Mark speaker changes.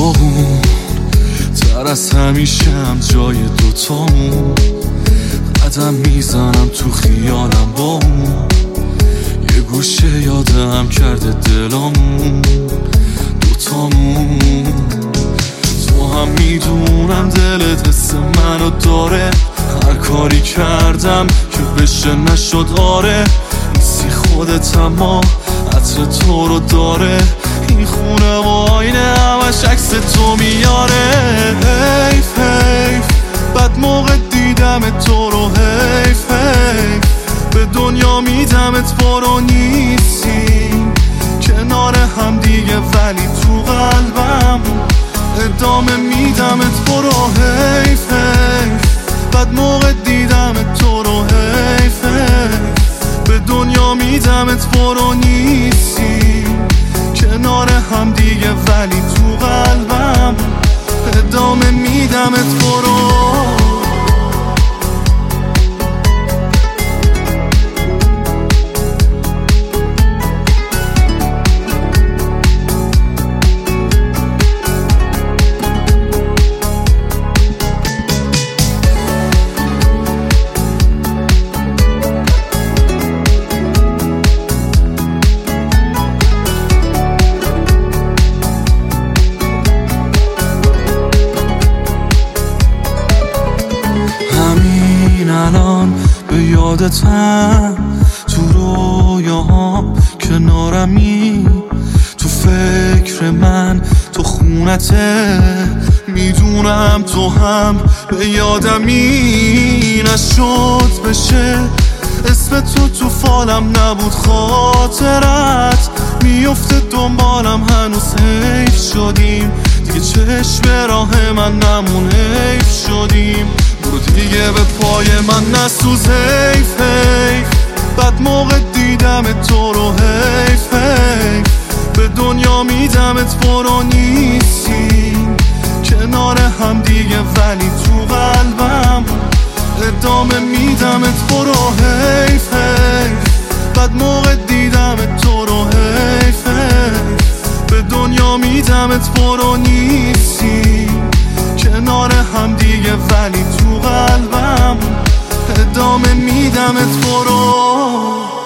Speaker 1: داغون تر از همیشم جای دوتامون، قدم میزنم تو خیالم با اون، یه گوشه یادم کرده دلامون دوتامون. تو هم میدونم دلت حس منو داره، هر کاری کردم که بشه نشد آره، نیستی خودت اما عطر تو رو داره، این خونه و آینه همش عکس تو میاره. حیف حیف بد موقع دیدم تو رو، حیف حیف به دنیا میدمت برو، نیستیم کنار هم دیگه ولی تو قلبم ادامه میدمت برو. حیف حیف بد موقع دیدم تو رو، حیف حیف به دنیا میدمت برو، نیستیم کنار هم دیگه ولی تو قلبم ادامه میدمت برو. الان به یادتم تو رویاهام کنارمی، تو فکر من تو خونته، میدونم تو هم به یادمی نشد بشه اسم تو فالم نبود، خاطرت میفته دنبالم هنوز، حیف شدیم دیگه چشم راه من نمون، حیف شدیم برو دیگه به پای من نسوز. حیف حیف بد موقع دیدم تو رو، حیف حیف به دنیا میدمت برو، نیستیم کنار هم دیگه ولی تو قلبم ادامه میدمت برو. حیف حیف بد موقع دیدم تو رو، حیف حیف به دنیا میدمت برو، نیستیم کنار هم دیگه ولی تو قلبم ادامه میدمت برو.